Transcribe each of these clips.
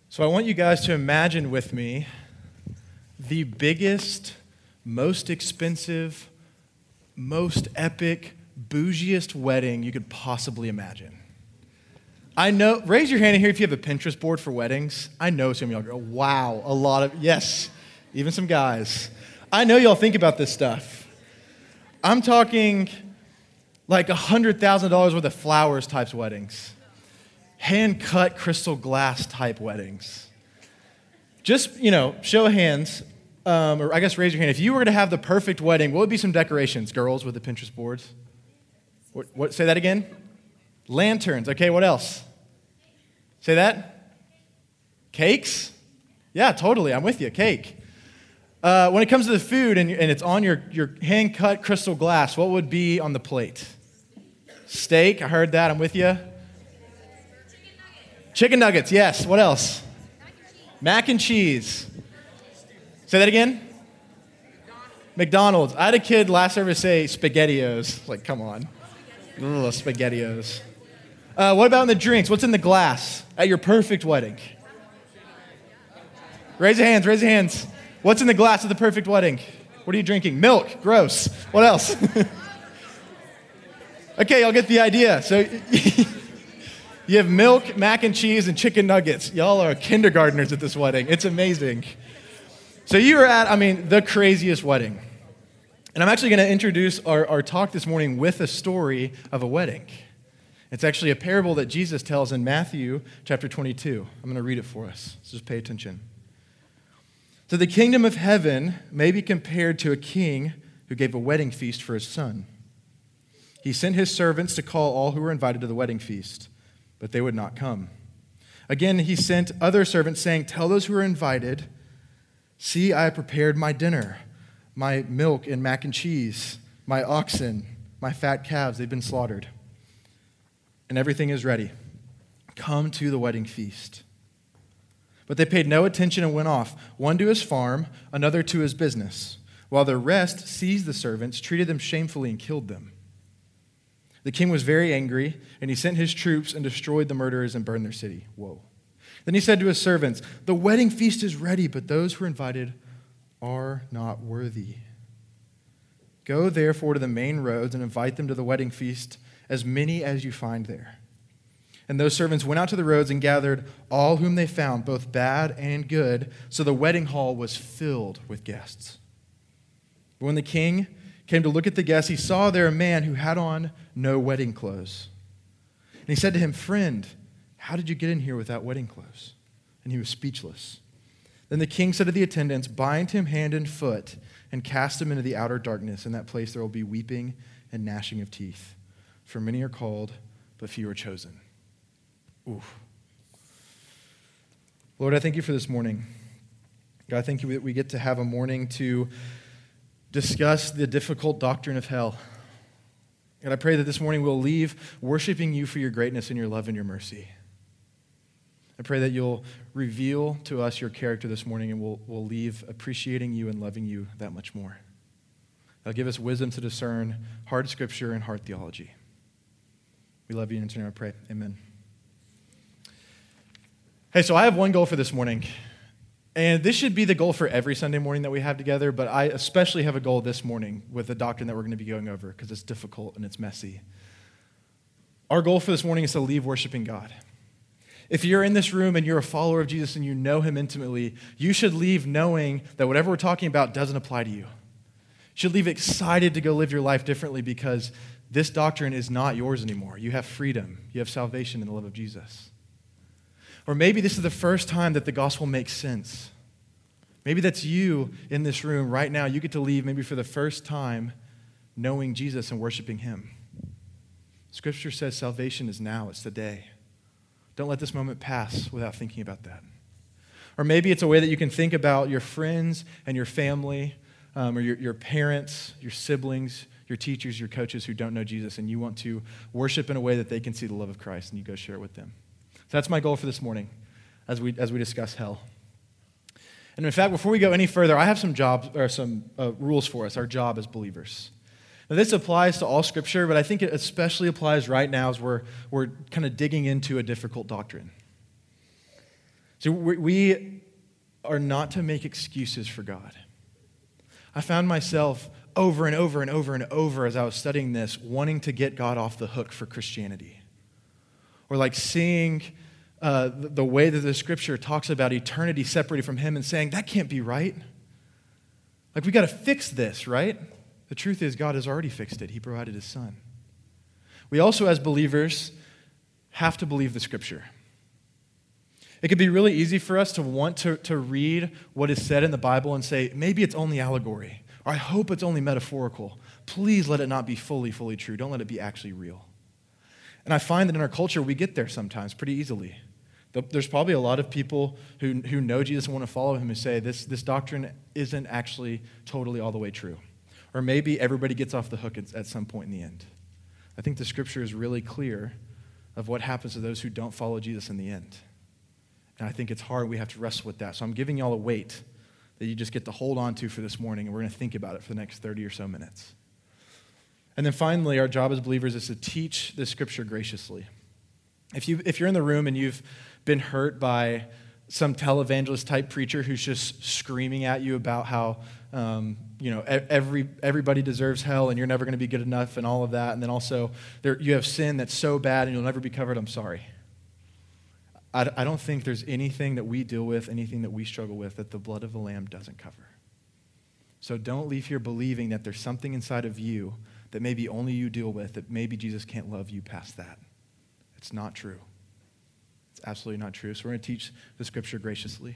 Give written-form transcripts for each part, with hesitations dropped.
So I want you guys to imagine with me the biggest, most expensive, most epic, bougiest wedding you could possibly imagine. I know, raise your hand in here if you have a Pinterest board for weddings. I know some of y'all go, wow, a lot of, yes, even some guys. I know y'all think about this stuff. I'm talking like $100,000 worth of flowers types weddings. Hand-cut crystal glass type weddings. Just, show of hands, or I guess raise your hand. If you were to have the perfect wedding, what would be some decorations, girls with the Pinterest boards? What? Say that again? Lanterns. Okay, what else? Say that? Cakes? Yeah, totally. I'm with you. Cake. When it comes to the food and it's on your hand-cut crystal glass, what would be on the plate? Steak. I heard that. I'm with you. Chicken nuggets, yes. What else? Mac and cheese. Say that again? McDonald's. I had a kid last service say SpaghettiOs. Like, come on. Ugh, SpaghettiOs. What about in the drinks? What's in the glass at your perfect wedding? Raise your hands, raise your hands. What's in the glass of the perfect wedding? What are you drinking? Milk. Gross. What else? Okay, y'all get the idea. So you have milk, mac and cheese, and chicken nuggets. Y'all are kindergartners at this wedding. It's amazing. So you are at, the craziest wedding. And I'm actually going to introduce our talk this morning with a story of a wedding. It's actually a parable that Jesus tells in Matthew chapter 22. I'm going to read it for us. So just pay attention. So the kingdom of heaven may be compared to a king who gave a wedding feast for his son. He sent his servants to call all who were invited to the wedding feast, but they would not come. Again, he sent other servants saying, "Tell those who are invited, see, I have prepared my dinner, my milk and mac and cheese, my oxen, my fat calves, they've been slaughtered, and everything is ready. Come to the wedding feast." But they paid no attention and went off, one to his farm, another to his business, while the rest seized the servants, treated them shamefully, and killed them. The king was very angry, and he sent his troops and destroyed the murderers and burned their city. Whoa. Then he said to his servants, "The wedding feast is ready, but those who are invited are not worthy. Go therefore to the main roads and invite them to the wedding feast, as many as you find there." And those servants went out to the roads and gathered all whom they found, both bad and good, so the wedding hall was filled with guests. But when the king came to look at the guests, he saw there a man who had on no wedding clothes. And he said to him, "Friend, how did you get in here without wedding clothes?" And he was speechless. Then the king said to the attendants, "Bind him hand and foot and cast him into the outer darkness. In that place there will be weeping and gnashing of teeth. For many are called, but few are chosen." Oof. Lord, I thank you for this morning. God, I thank you that we get to have a morning to discuss the difficult doctrine of hell. And I pray that this morning we'll leave worshiping you for your greatness and your love and your mercy. I pray that you'll reveal to us your character this morning, and we'll leave appreciating you and loving you that much more. Give us wisdom to discern hard scripture and hard theology. We love you, and in your name I pray. Amen. Hey, so I have one goal for this morning. And this should be the goal for every Sunday morning that we have together, but I especially have a goal this morning with the doctrine that we're going to be going over because it's difficult and it's messy. Our goal for this morning is to leave worshiping God. If you're in this room and you're a follower of Jesus and you know him intimately, you should leave knowing that whatever we're talking about doesn't apply to you. You should leave excited to go live your life differently because this doctrine is not yours anymore. You have freedom. You have salvation in the love of Jesus. Or maybe this is the first time that the gospel makes sense. Maybe that's you in this room right now. You get to leave maybe for the first time knowing Jesus and worshiping him. Scripture says salvation is now. It's today. Don't let this moment pass without thinking about that. Or maybe it's a way that you can think about your friends and your family, or your parents, your siblings, your teachers, your coaches who don't know Jesus, and you want to worship in a way that they can see the love of Christ, and you go share it with them. So that's my goal for this morning as we discuss hell. And in fact, before we go any further, I have some rules for us, our job as believers. Now, this applies to all Scripture, but I think it especially applies right now as we're kind of digging into a difficult doctrine. So we are not to make excuses for God. I found myself over and over and over and over as I was studying this, wanting to get God off the hook for Christianity. Or like seeing the way that the scripture talks about eternity separated from him and saying, that can't be right. Like, we got to fix this, right? The truth is, God has already fixed it. He provided his son. We also, as believers, have to believe the scripture. It could be really easy for us to want to read what is said in the Bible and say, maybe it's only allegory, or I hope it's only metaphorical. Please let it not be fully true. Don't let it be actually real. And I find that in our culture, we get there sometimes pretty easily. There's probably a lot of people who know Jesus and want to follow him who say, this doctrine isn't actually totally all the way true. Or maybe everybody gets off the hook at some point in the end. I think the scripture is really clear of what happens to those who don't follow Jesus in the end. And I think it's hard. We have to wrestle with that. So I'm giving y'all a weight that you just get to hold on to for this morning, and we're going to think about it for the next 30 or so minutes. And then finally, our job as believers is to teach the scripture graciously. If you're in the room and you've been hurt by some televangelist type preacher who's just screaming at you about how everybody deserves hell and you're never going to be good enough and all of that, and then also you have sin that's so bad and you'll never be covered, I'm sorry. I don't think there's anything that we deal with, anything that we struggle with, that the blood of the Lamb doesn't cover. So don't leave here believing that there's something inside of you that maybe only you deal with, that maybe Jesus can't love you past that. It's not true. It's absolutely not true. So we're going to teach the scripture graciously.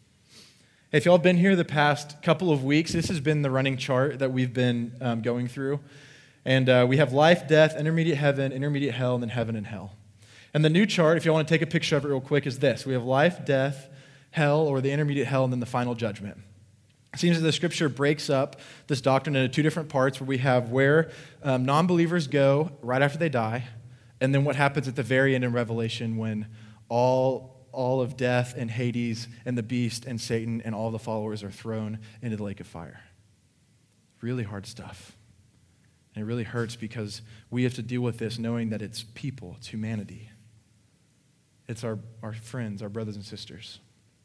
If y'all have been here the past couple of weeks, this has been the running chart that we've been going through. And we have life, death, intermediate heaven, intermediate hell, and then heaven and hell. And the new chart, if you want to take a picture of it real quick, is this. We have life, death, hell, or the intermediate hell, and then the final judgment. It seems that the scripture breaks up this doctrine into two different parts where we have where non-believers go right after they die, and then what happens at the very end in Revelation when all of death and Hades and the beast and Satan and all the followers are thrown into the lake of fire. Really hard stuff. And it really hurts because we have to deal with this knowing that it's people, it's humanity. It's our friends, our brothers and sisters.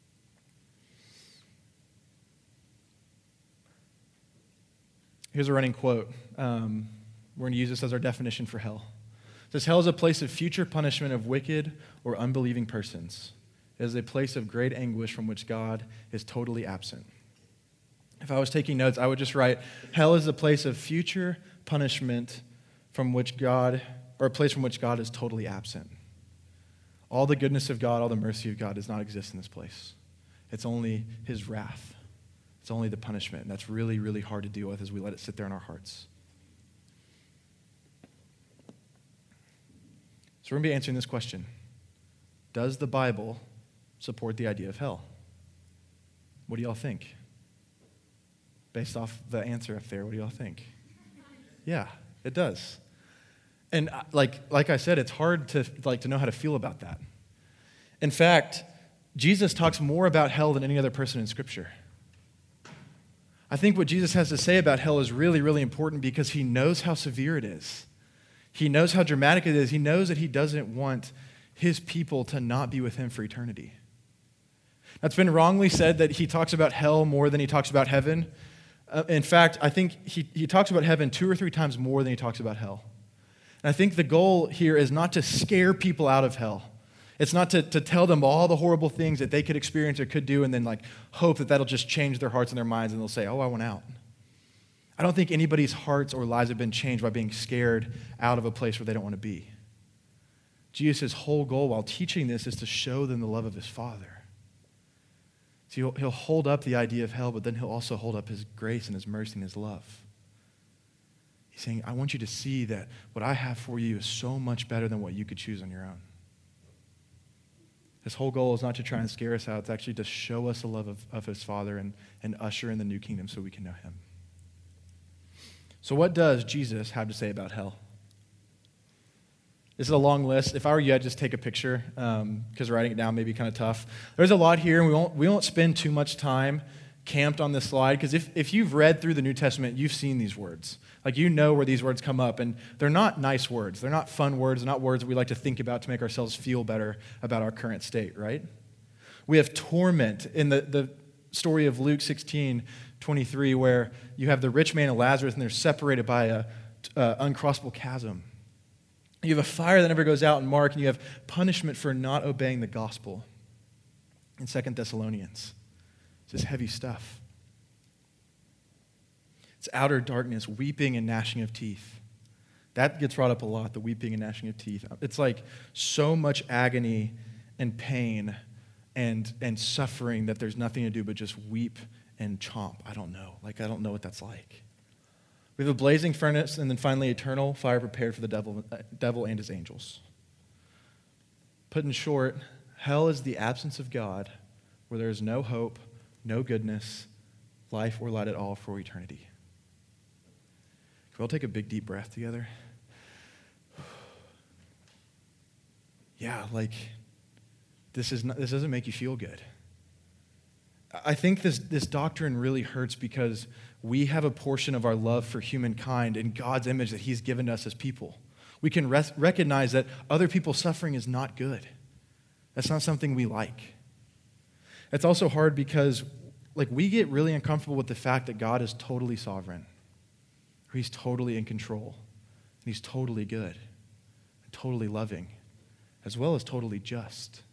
Here's a running quote. We're going to use this as our definition for hell. It says, hell is a place of future punishment of wicked or unbelieving persons. It is a place of great anguish from which God is totally absent. If I was taking notes, I would just write, hell is a place of future punishment from which God, or a place from which God is totally absent. All the goodness of God, all the mercy of God does not exist in this place. It's only his wrath. It's only the punishment. And that's really, really hard to deal with as we let it sit there in our hearts. So we're going to be answering this question. Does the Bible support the idea of hell? What do y'all think? Based off the answer up there, what do y'all think? Yeah, it does. And like I said, it's hard to know how to feel about that. In fact, Jesus talks more about hell than any other person in Scripture. I think what Jesus has to say about hell is really, really important because he knows how severe it is. He knows how dramatic it is. He knows that he doesn't want his people to not be with him for eternity. Now, it's been wrongly said that he talks about hell more than he talks about heaven. In fact, I think he talks about heaven 2 or 3 times more than he talks about hell. And I think the goal here is not to scare people out of hell. It's not to tell them all the horrible things that they could experience or could do and then hope that that'll just change their hearts and their minds and they'll say, oh, I want out. I don't think anybody's hearts or lives have been changed by being scared out of a place where they don't want to be. Jesus' whole goal while teaching this is to show them the love of his Father. So he'll hold up the idea of hell, but then he'll also hold up his grace and his mercy and his love. He's saying, I want you to see that what I have for you is so much better than what you could choose on your own. His whole goal is not to try and scare us out. It's actually to show us the love of his Father and usher in the new kingdom so we can know him. So what does Jesus have to say about hell? This is a long list. If I were you, I'd just take a picture because writing it down may be kind of tough. There's a lot here, and we won't spend too much time camped on this slide because if you've read through the New Testament, you've seen these words. You know where these words come up, and they're not nice words. They're not fun words. They're not words that we like to think about to make ourselves feel better about our current state, right? We have torment in the story of Luke 16:23, where you have the rich man and Lazarus, and they're separated by a uncrossable chasm. You have a fire that never goes out in Mark, and you have punishment for not obeying the gospel in 2 Thessalonians. It's just heavy stuff. It's outer darkness, weeping and gnashing of teeth. That gets brought up a lot, the weeping and gnashing of teeth. It's like so much agony and pain and suffering that there's nothing to do but just weep and chomp. I don't know. I don't know what that's like. We have a blazing furnace, and then finally eternal fire prepared for the devil and his angels. Put in short, hell is the absence of God, where there is no hope, no goodness, life or light at all for eternity. Can we all take a big, deep breath together? Yeah, this doesn't make you feel good. I think this doctrine really hurts because we have a portion of our love for humankind in God's image that he's given us as people. We can recognize that other people's suffering is not good. That's not something we like. It's also hard because we get really uncomfortable with the fact that God is totally sovereign. He's totally in control. And he's totally good. And totally loving. As well as totally just.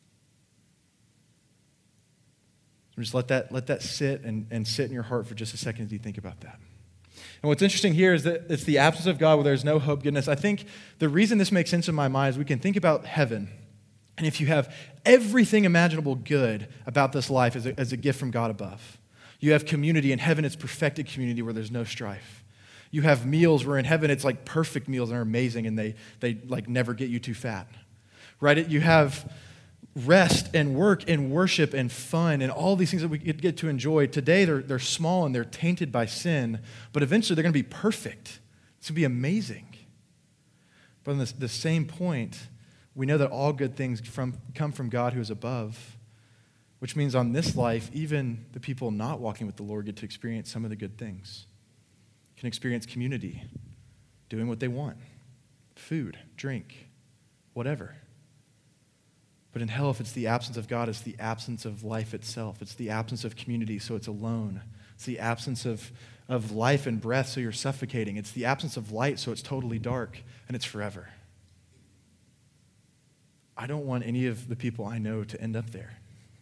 Just let that sit and sit in your heart for just a second as you think about that. And what's interesting here is that it's the absence of God where there's no hope, goodness. I think the reason this makes sense in my mind is we can think about heaven. And if you have everything imaginable good about this life as a gift from God above. You have community. In heaven, it's perfected community where there's no strife. You have meals where in heaven it's like perfect meals and are amazing and they never get you too fat. Right? You have rest and work and worship and fun and all these things that we get to enjoy. Today, they're small and they're tainted by sin, but eventually they're going to be perfect. It's going to be amazing. But on the same point, we know that all good things come from God who is above, which means on this life, even the people not walking with the Lord get to experience some of the good things. Can experience community, doing what they want, food, drink, whatever. But in hell, if it's the absence of God, it's the absence of life itself. It's the absence of community, so it's alone. It's the absence of life and breath, so you're suffocating. It's the absence of light, so it's totally dark, and it's forever. I don't want any of the people I know to end up there.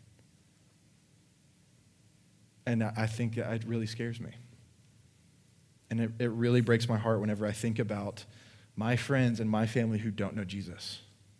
And I think it really scares me. And it really breaks my heart whenever I think about my friends and my family who don't know Jesus.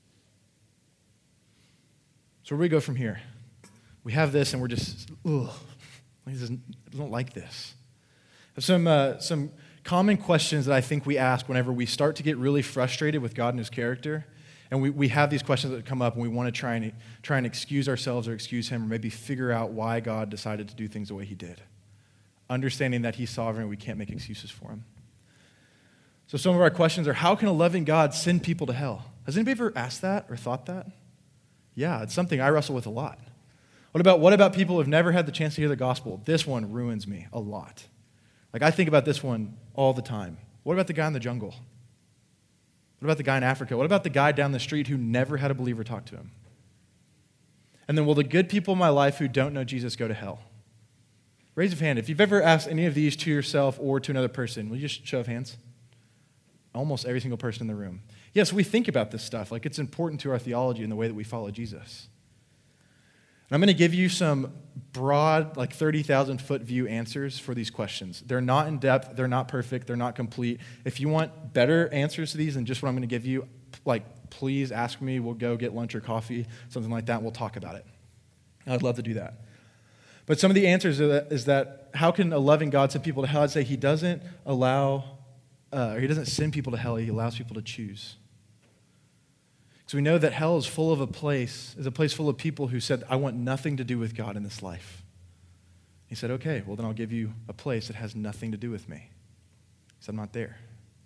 So where do we go from here? We have this and we're just, I don't like this. I have some common questions that I think we ask whenever we start to get really frustrated with God and his character. And we have these questions that come up and we want to try and excuse ourselves or excuse him or maybe figure out why God decided to do things the way he did. Understanding that he's sovereign, we can't make excuses for him. So some of our questions are, how can a loving God send people to hell? Has anybody ever asked that or thought that? Yeah, it's something I wrestle with a lot. What about people who have never had the chance to hear the gospel? This one ruins me a lot. I think about this one all the time. What about the guy in the jungle? What about the guy in Africa? What about the guy down the street who never had a believer talk to him? And then will the good people in my life who don't know Jesus go to hell? Raise your hand. If you've ever asked any of these to yourself or to another person, will you just show of hands? Almost every single person in the room. Yes, we think about this stuff. It's important to our theology and the way that we follow Jesus. And I'm going to give you some broad, 30,000-foot view answers for these questions. They're not in depth. They're not perfect. They're not complete. If you want better answers to these than just what I'm going to give you, please ask me. We'll go get lunch or coffee, something like that, and we'll talk about it. I'd love to do that. But some of the answers is that how can a loving God send people to hell? I'd say he doesn't he doesn't send people to hell. He allows people to choose. So we know that hell is a place full of people who said, I want nothing to do with God in this life. He said, okay, well then I'll give you a place that has nothing to do with me. He said, I'm not there.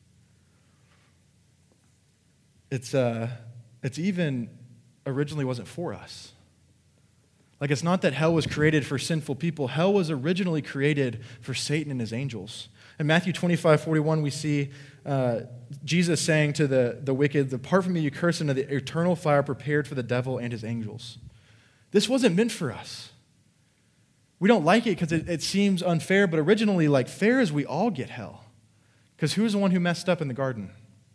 It's even originally wasn't for us. It's not that hell was created for sinful people. Hell was originally created for Satan and his angels. In Matthew 25:41, we see Jesus saying to the wicked, depart from me, you cursed, into the eternal fire prepared for the devil and his angels. This wasn't meant for us. We don't like it because it seems unfair, but originally, like, fair is we all get hell. Because who was the one who messed up in the garden?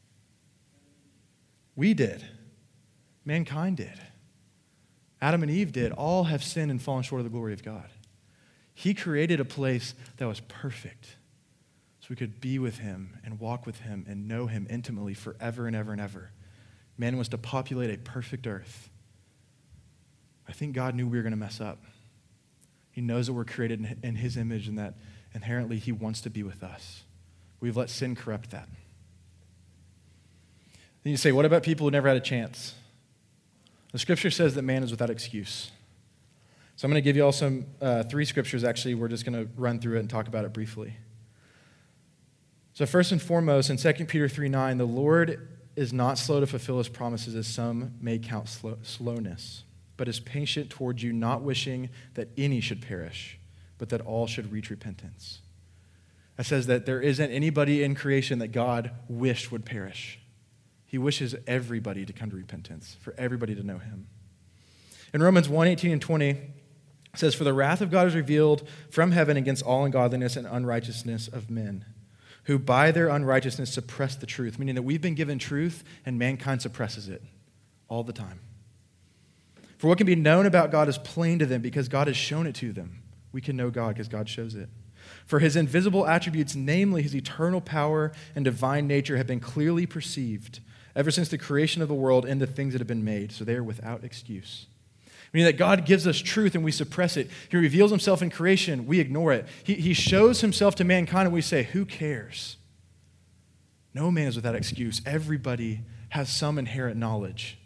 We did. Mankind did. Adam and Eve did. All have sinned and fallen short of the glory of God. He created a place that was perfect so we could be with him and walk with him and know him intimately forever and ever and ever. Man was to populate a perfect earth. I think God knew we were going to mess up. He knows that we're created in his image and that inherently he wants to be with us. We've let sin corrupt that. Then you say, what about people who never had a chance? The scripture says that man is without excuse. So I'm going to give you all some 3 scriptures, actually. We're just going to run through it and talk about it briefly. So first and foremost, in 2 Peter 3:9, the Lord is not slow to fulfill his promises, as some may count slowness, but is patient toward you, not wishing that any should perish, but that all should reach repentance. It says that there isn't anybody in creation that God wished would perish. He wishes everybody to come to repentance, for everybody to know him. In Romans 1:18 and 20, it says, for the wrath of God is revealed from heaven against all ungodliness and unrighteousness of men, who by their unrighteousness suppress the truth, meaning that we've been given truth and mankind suppresses it all the time. For what can be known about God is plain to them because God has shown it to them. We can know God because God shows it. For his invisible attributes, namely his eternal power and divine nature, have been clearly perceived ever since the creation of the world and the things that have been made, so they are without excuse. Meaning that God gives us truth and we suppress it. He reveals himself in creation, we ignore it. He shows himself to mankind and we say, who cares? No man is without excuse. Everybody has some inherent knowledge.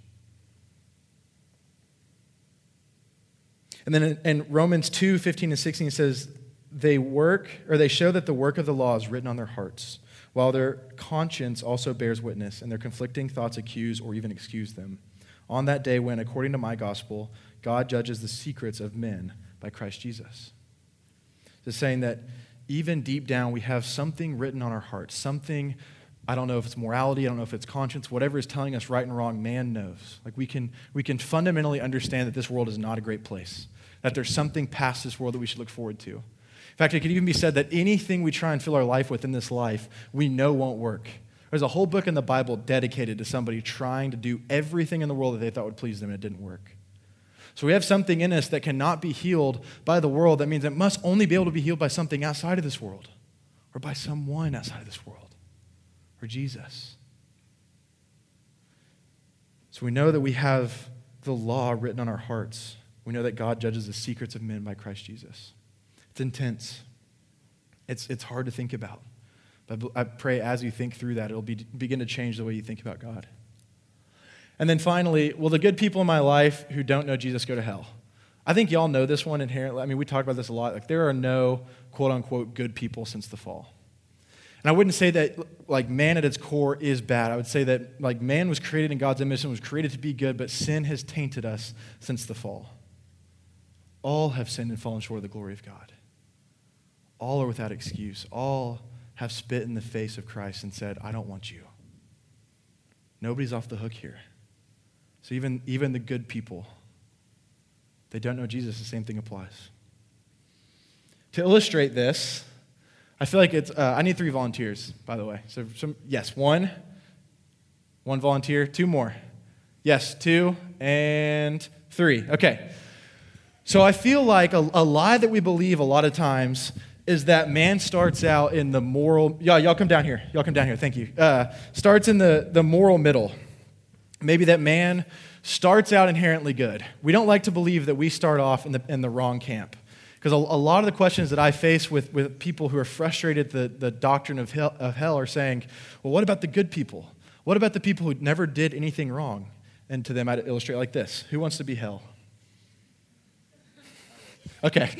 And then in Romans 2:15 and 16 it says, they show that the work of the law is written on their hearts, while their conscience also bears witness, and their conflicting thoughts accuse or even excuse them. On that day when, according to my gospel, God judges the secrets of men by Christ Jesus. It's saying that even deep down we have something written on our hearts, something, I don't know if it's morality, I don't know if it's conscience, whatever is telling us right and wrong, man knows. Like we can fundamentally understand that this world is not a great place, that there's something past this world that we should look forward to. In fact, it could even be said that anything we try and fill our life with in this life, we know won't work. There's a whole book in the Bible dedicated to somebody trying to do everything in the world that they thought would please them, and it didn't work. So we have something in us that cannot be healed by the world. That means it must only be able to be healed by something outside of this world, or by someone outside of this world, or Jesus. So we know that we have the law written on our hearts. We know that God judges the secrets of men by Christ Jesus. It's intense. It's hard to think about. But I pray as you think through that, it'll begin to change the way you think about God. And then finally, will the good people in my life who don't know Jesus go to hell? I think y'all know this one inherently. I mean, we talk about this a lot. Like, there are no quote-unquote good people since the fall. And I wouldn't say that, like, man at its core is bad. I would say that, like, man was created in God's image and was created to be good, but sin has tainted us since the fall. All have sinned and fallen short of the glory of God. All are without excuse. All have spit in the face of Christ and said, I don't want you. Nobody's off the hook here. So even the good people, they don't know Jesus, the same thing applies. To illustrate this, I feel like I need 3 volunteers, by the way. So yes, one volunteer, 2 more. Yes, 2 and 3. Okay. So I feel like a lie that we believe a lot of times is that man starts out in the moral, y'all come down here. Thank you. Starts in the moral middle. Maybe that man starts out inherently good. We don't like to believe that we start off in the wrong camp. Because a lot of the questions that I face with people who are frustrated at the doctrine of hell are saying, well, what about the good people? What about the people who never did anything wrong? And to them, I'd illustrate like this. Who wants to be hell? Okay.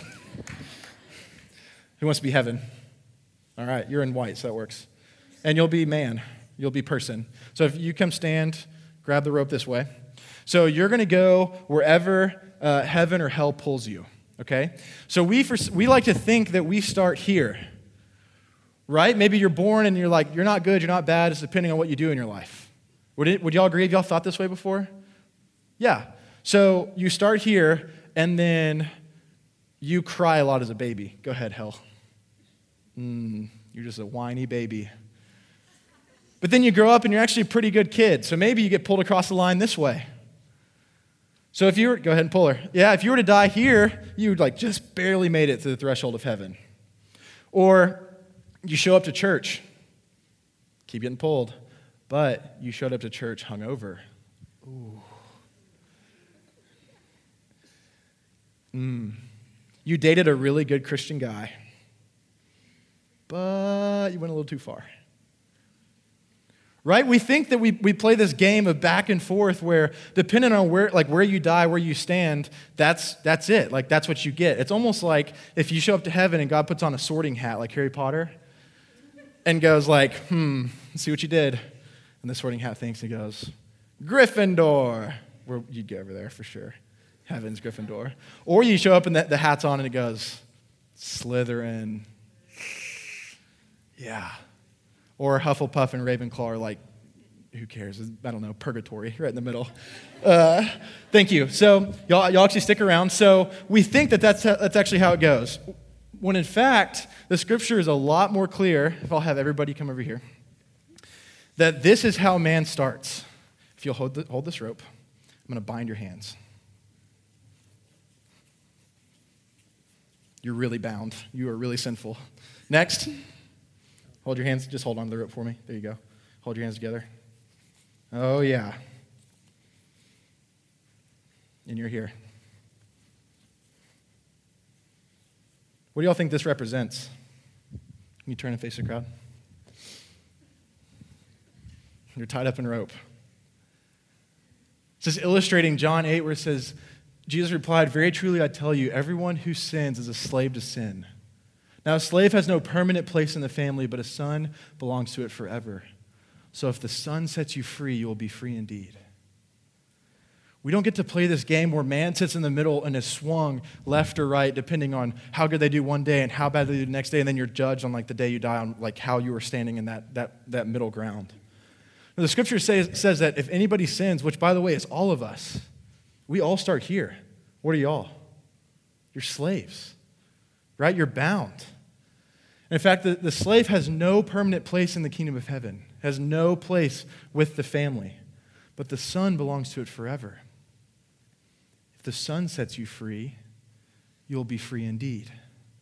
Who wants to be heaven? All right, you're in white, so that works. And you'll be man. You'll be person. So if you come stand, grab the rope this way. So you're going to go wherever heaven or hell pulls you, okay? So we like to think that we start here, right? Maybe you're born and you're like, you're not good, you're not bad. It's depending on what you do in your life. Would y'all agree? Have y'all thought this way before? Yeah. So you start here, and then you cry a lot as a baby. Go ahead, Hell. You're just a whiny baby. But then you grow up and you're actually a pretty good kid. So maybe you get pulled across the line this way. So if you were, go ahead and pull her. Yeah, if you were to die here, you would just barely made it to the threshold of heaven. Or you show up to church, keep getting pulled, but you showed up to church hungover. Ooh. You dated a really good Christian guy, but you went a little too far. Right? We think that we play this game of back and forth where, depending on where you die, where you stand, that's it. That's what you get. It's almost like if you show up to heaven and God puts on a sorting hat like Harry Potter and goes see what you did. And the sorting hat thinks and goes, Gryffindor. You'd go over there for sure. Heaven's Gryffindor. Or you show up and the hat's on and it goes, Slytherin. Yeah. Or Hufflepuff and Ravenclaw are like, who cares? I don't know, purgatory, right in the middle. Thank you. So y'all actually stick around. So we think that's actually how it goes. When in fact, the scripture is a lot more clear, if I'll have everybody come over here, that this is how man starts. If you'll hold this rope, I'm going to bind your hands. You're really bound. You are really sinful. Next. Hold your hands. Just hold on to the rope for me. There you go. Hold your hands together. Oh, yeah. And you're here. What do y'all think this represents? Can you turn and face the crowd? You're tied up in rope. This is illustrating John 8 where it says, Jesus replied, "Very truly I tell you, everyone who sins is a slave to sin. Now, a slave has no permanent place in the family, but a son belongs to it forever. So if the Son sets you free, you will be free indeed." We don't get to play this game where man sits in the middle and is swung left or right, depending on how good they do one day and how bad they do the next day, and then you're judged on the day you die on how you were standing in that middle ground. Now, the scripture says that if anybody sins, which by the way is all of us, we all start here. What are y'all? You're slaves. Right? You're bound. And in fact, the slave has no permanent place in the kingdom of heaven, has no place with the family, but the Son belongs to it forever. If the Son sets you free, you'll be free indeed.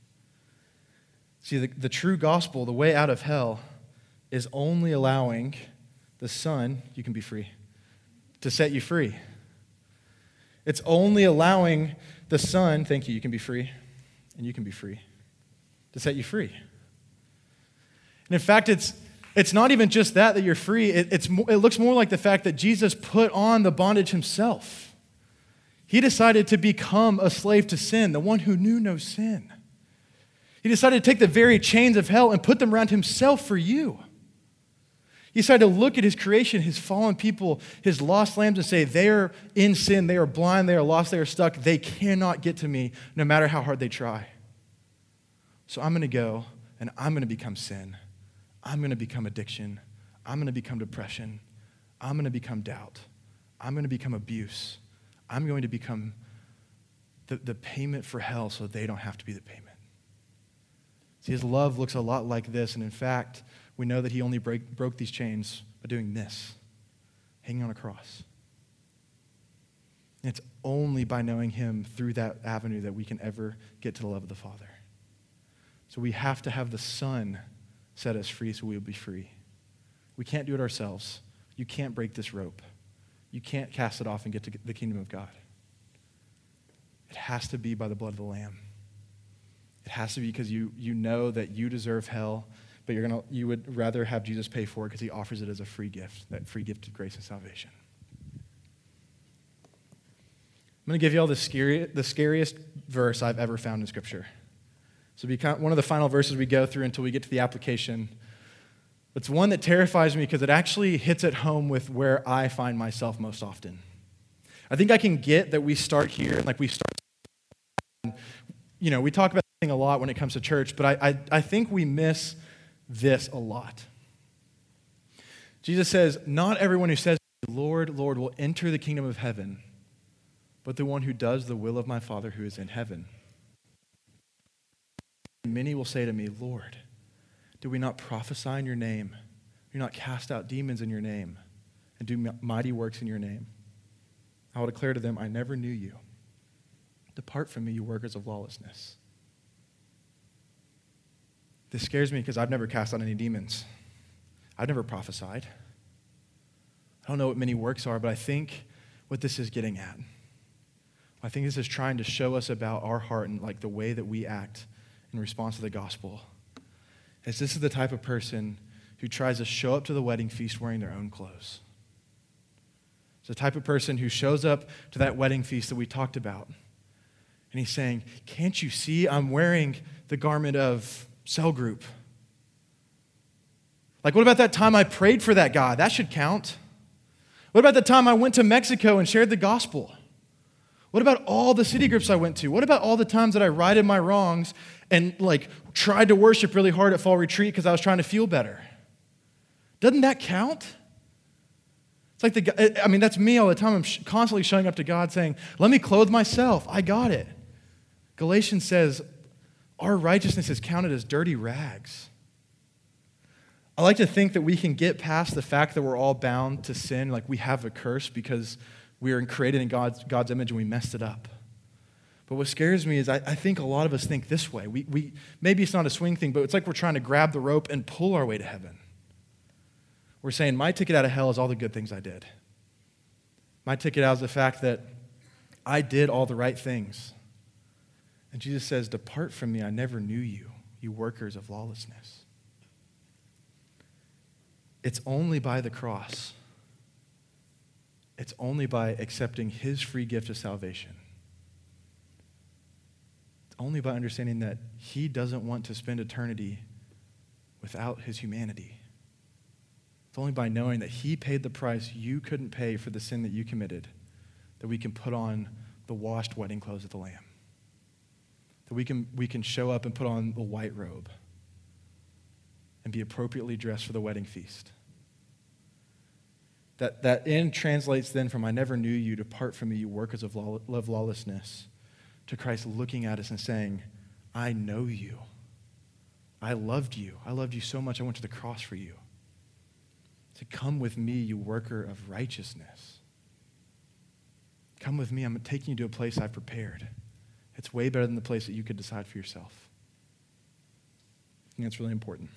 See, the true gospel, the way out of hell, is only allowing the Son, you can be free, to set you free. It's only allowing the Son, thank you, you can be free. And you can be free, to set you free. And in fact, it's not even just that you're free. It looks more like the fact that Jesus put on the bondage himself. He decided to become a slave to sin, the one who knew no sin. He decided to take the very chains of hell and put them around himself for you. He decided to look at his creation, his fallen people, his lost lambs, and say, they are in sin, they are blind, they are lost, they are stuck. They cannot get to me no matter how hard they try. So I'm going to go and I'm going to become sin. I'm going to become addiction. I'm going to become depression. I'm going to become doubt. I'm going to become abuse. I'm going to become the payment for hell so they don't have to be the payment. See, his love looks a lot like this, and in fact, we know that he only broke these chains by doing this, hanging on a cross. And it's only by knowing him through that avenue that we can ever get to the love of the Father. So we have to have the Son set us free so we will be free. We can't do it ourselves. You can't break this rope. You can't cast it off and get to the kingdom of God. It has to be by the blood of the Lamb. It has to be because you know that you deserve hell, but you would rather have Jesus pay for it because he offers it as a free gift, that free gift of grace and salvation. I'm going to give you all the scariest verse I've ever found in Scripture. So one of the final verses we go through until we get to the application. It's one that terrifies me because it actually hits at home with where I find myself most often. I think I can get that we start here, we talk about this thing a lot when it comes to church, but I think we miss this a lot. Jesus says, not everyone who says, Lord, Lord, will enter the kingdom of heaven, but the one who does the will of my Father who is in heaven. Many will say to me, Lord, did we not prophesy in your name? Do not cast out demons in your name and do mighty works in your name? I will declare to them, I never knew you. Depart from me, you workers of lawlessness. This scares me because I've never cast out any demons. I've never prophesied. I don't know what many works are, but I think what this is getting at, I think this is trying to show us about our heart and like the way that we act in response to the gospel. Is this is the type of person who tries to show up to the wedding feast wearing their own clothes. It's the type of person who shows up to that wedding feast that we talked about. And he's saying, can't you see I'm wearing the garment of cell group? Like, what about that time I prayed for that guy? That should count. What about the time I went to Mexico and shared the gospel? What about all the city groups I went to? What about all the times that I righted my wrongs and like tried to worship really hard at fall retreat because I was trying to feel better? Doesn't that count? It's like that's me all the time. I'm constantly showing up to God saying, let me clothe myself. I got it. Galatians says our righteousness is counted as dirty rags. I like to think that we can get past the fact that we're all bound to sin, like we have a curse because we are created in God's image and we messed it up. But what scares me is I think a lot of us think this way. We maybe it's not a swing thing, but it's like we're trying to grab the rope and pull our way to heaven. We're saying, my ticket out of hell is all the good things I did. My ticket out is the fact that I did all the right things. And Jesus says, depart from me, I never knew you, you workers of lawlessness. It's only by the cross. It's only by accepting his free gift of salvation. It's only by understanding that he doesn't want to spend eternity without his humanity. It's only by knowing that he paid the price you couldn't pay for the sin that you committed that we can put on the washed wedding clothes of the Lamb. That we can show up and put on the white robe and be appropriately dressed for the wedding feast. That end translates then from I never knew you, depart from me, you workers of lawlessness, to Christ looking at us and saying, I know you. I loved you. I loved you so much I went to the cross for you. To come with me, you worker of righteousness. Come with me. I'm taking you to a place I've prepared. It's way better than the place that you could decide for yourself. I think that's really important.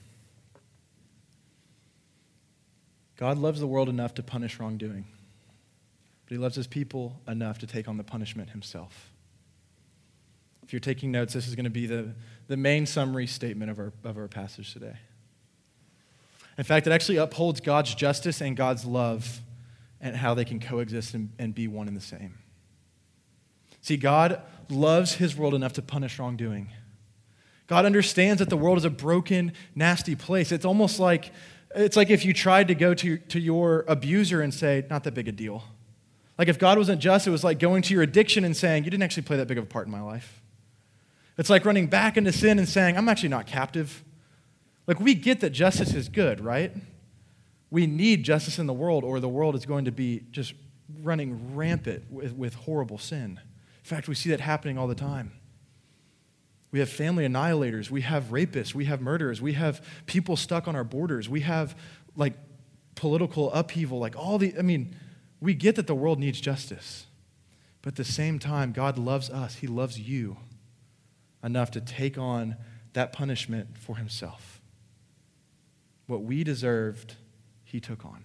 God loves the world enough to punish wrongdoing, but he loves his people enough to take on the punishment himself. If you're taking notes, this is going to be the main summary statement of our passage today. In fact, it actually upholds God's justice and God's love and how they can coexist and be one and the same. See, God loves his world enough to punish wrongdoing. God understands that the world is a broken, nasty place. It's almost like, if you tried to go to your abuser and say, not that big a deal. Like if God wasn't just, it was like going to your addiction and saying, you didn't actually play that big of a part in my life. It's like running back into sin and saying, I'm actually not captive. Like, we get that justice is good, right? We need justice in the world, or the world is going to be just running rampant with horrible sin. In fact, we see that happening all the time. We have family annihilators. We have rapists. We have murderers. We have people stuck on our borders. We have, like, political upheaval. We get that the world needs justice. But at the same time, God loves us. He loves you enough to take on that punishment for himself. What we deserved, he took on.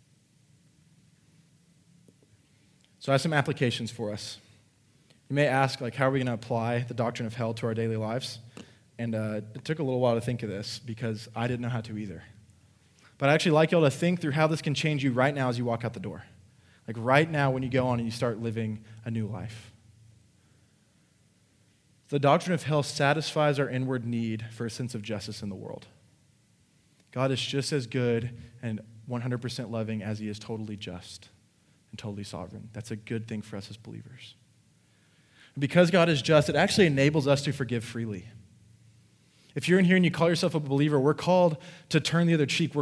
So I have some applications for us. You may ask, how are we going to apply the doctrine of hell to our daily lives? And it took a little while to think of this because I didn't know how to either. But I'd actually like y'all to think through how this can change you right now as you walk out the door. Like right now when you go on and you start living a new life. The doctrine of hell satisfies our inward need for a sense of justice in the world. God is just as good and 100% loving as he is totally just and totally sovereign. That's a good thing for us as believers. And because God is just, it actually enables us to forgive freely. If you're in here and you call yourself a believer, we're called to turn the other cheek. We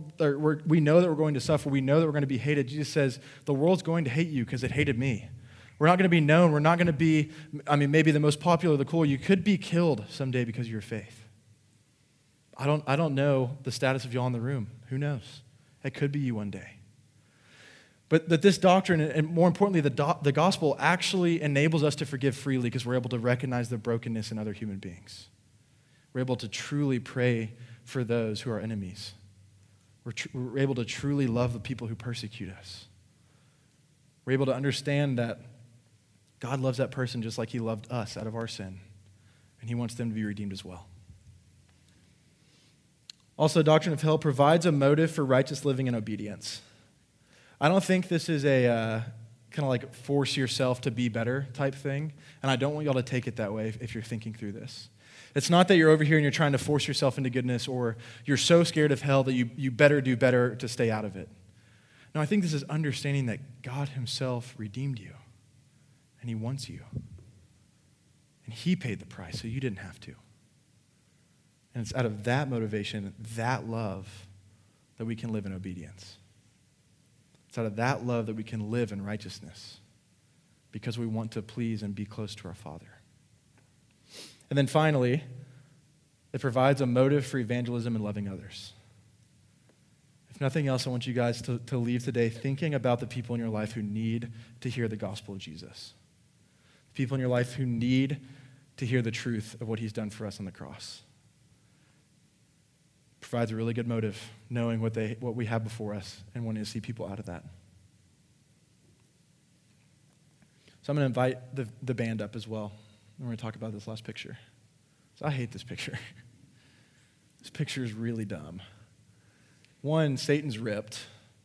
know that we're going to suffer. We know that we're going to be hated. Jesus says, the world's going to hate you because it hated me. We're not going to be known. We're not going to be, maybe the most popular, the cool. You could be killed someday because of your faith. I don't know the status of y'all in the room. Who knows? It could be you one day. But this doctrine, and more importantly, the gospel actually enables us to forgive freely because we're able to recognize the brokenness in other human beings. We're able to truly pray for those who are enemies. We're able to truly love the people who persecute us. We're able to understand that God loves that person just like he loved us out of our sin, and he wants them to be redeemed as well. Also, doctrine of hell provides a motive for righteous living and obedience. I don't think this is a kind of like force yourself to be better type thing, and I don't want y'all to take it that way if you're thinking through this. It's not that you're over here and you're trying to force yourself into goodness, or you're so scared of hell that you better do better to stay out of it. No, I think this is understanding that God himself redeemed you, and he wants you. And he paid the price, so you didn't have to. And it's out of that motivation, that love, that we can live in obedience. It's out of that love that we can live in righteousness because we want to please and be close to our Father. And then finally, it provides a motive for evangelism and loving others. If nothing else, I want you guys to leave today thinking about the people in your life who need to hear the gospel of Jesus. The people in your life who need to hear the truth of what he's done for us on the cross. Provides a really good motive, knowing what we have before us and wanting to see people out of that. So I'm going to invite the band up as well. And we're going to talk about this last picture. So I hate this picture. This picture is really dumb. One, Satan's ripped,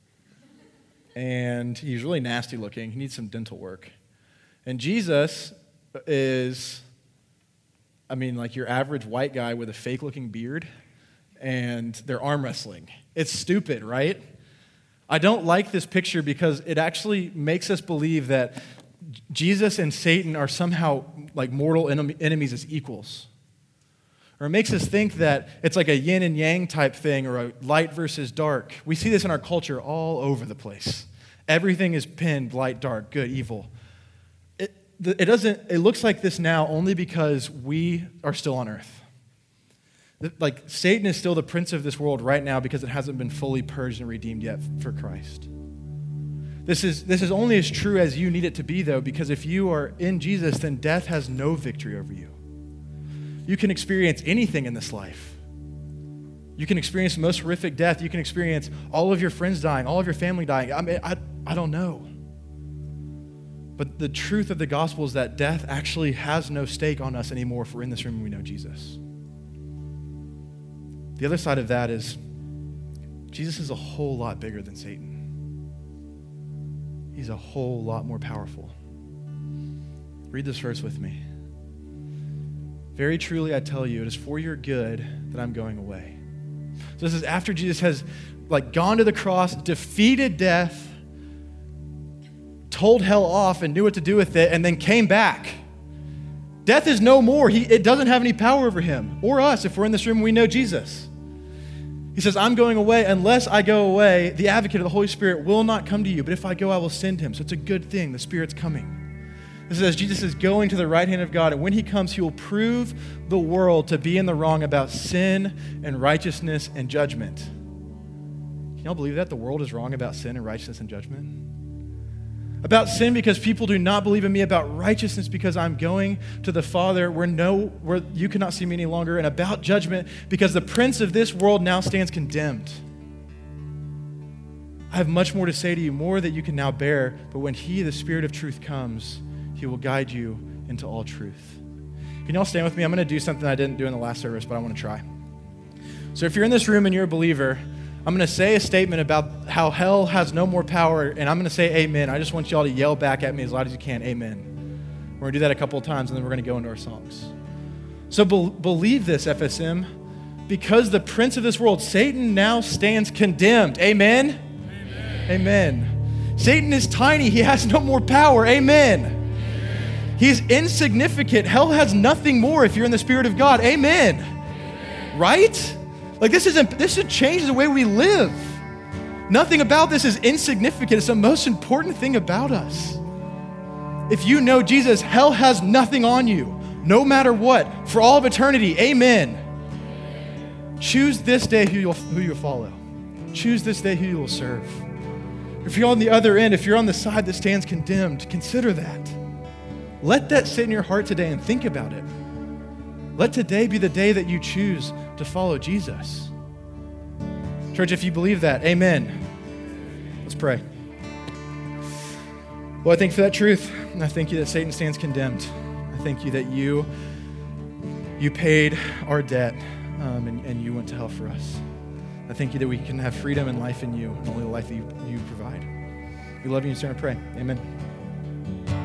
and he's really nasty looking. He needs some dental work. And Jesus is, like your average white guy with a fake-looking beard, and they're arm wrestling. It's stupid, right? I don't like this picture because it actually makes us believe that Jesus and Satan are somehow like mortal enemies as equals. Or it makes us think that it's like a yin and yang type thing or a light versus dark. We see this in our culture all over the place. Everything is pinned light, dark, good, evil. It looks like this now only because we are still on earth. Like Satan is still the prince of this world right now because it hasn't been fully purged and redeemed yet for Christ. This is only as true as you need it to be, though, because if you are in Jesus, then death has no victory over you. You can experience anything in this life. You can experience the most horrific death. You can experience all of your friends dying, all of your family dying. I don't know. But the truth of the gospel is that death actually has no stake on us anymore if we're in this room and we know Jesus. The other side of that is Jesus is a whole lot bigger than Satan. He's a whole lot more powerful. Read this verse with me. Very truly I tell you, it is for your good that I'm going away. So this is after Jesus has gone to the cross, defeated death, told hell off and knew what to do with it, and then came back. Death is no more. It doesn't have any power over him or us if we're in this room and we know Jesus. He says, I'm going away. Unless I go away, the advocate of the Holy Spirit will not come to you. But if I go, I will send him. So it's a good thing. The Spirit's coming. This is as Jesus is going to the right hand of God. And when he comes, he will prove the world to be in the wrong about sin and righteousness and judgment. Can y'all believe that? The world is wrong about sin and righteousness and judgment? About sin because people do not believe in me. About righteousness because I'm going to the Father where you cannot see me any longer. And about judgment because the prince of this world now stands condemned. I have much more to say to you, more that you can now bear. But when he, the Spirit of truth, comes, he will guide you into all truth. Can y'all stand with me? I'm going to do something I didn't do in the last service, but I want to try. So if you're in this room and you're a believer, I'm going to say a statement about how hell has no more power, and I'm going to say amen. I just want y'all to yell back at me as loud as you can, amen. We're going to do that a couple of times, and then we're going to go into our songs. So believe this, FSM, because the prince of this world, Satan, now stands condemned. Amen? Amen. Amen. Satan is tiny. He has no more power. Amen. He's insignificant. Hell has nothing more if you're in the Spirit of God. Amen. Right? This should change the way we live. Nothing about this is insignificant. It's the most important thing about us. If you know Jesus, hell has nothing on you, no matter what, for all of eternity. Amen. Choose this day who you'll follow. Choose this day who you will serve. If you're on the other end, if you're on the side that stands condemned, consider that. Let that sit in your heart today and think about it. Let today be the day that you choose to follow Jesus. Church, if you believe that, amen. Let's pray. Well, I thank you for that truth, and I thank you that Satan stands condemned. I thank you that you paid our debt, and you went to hell for us. I thank you that we can have freedom and life in you, and only the life that you provide. We love you and stand and pray. Amen.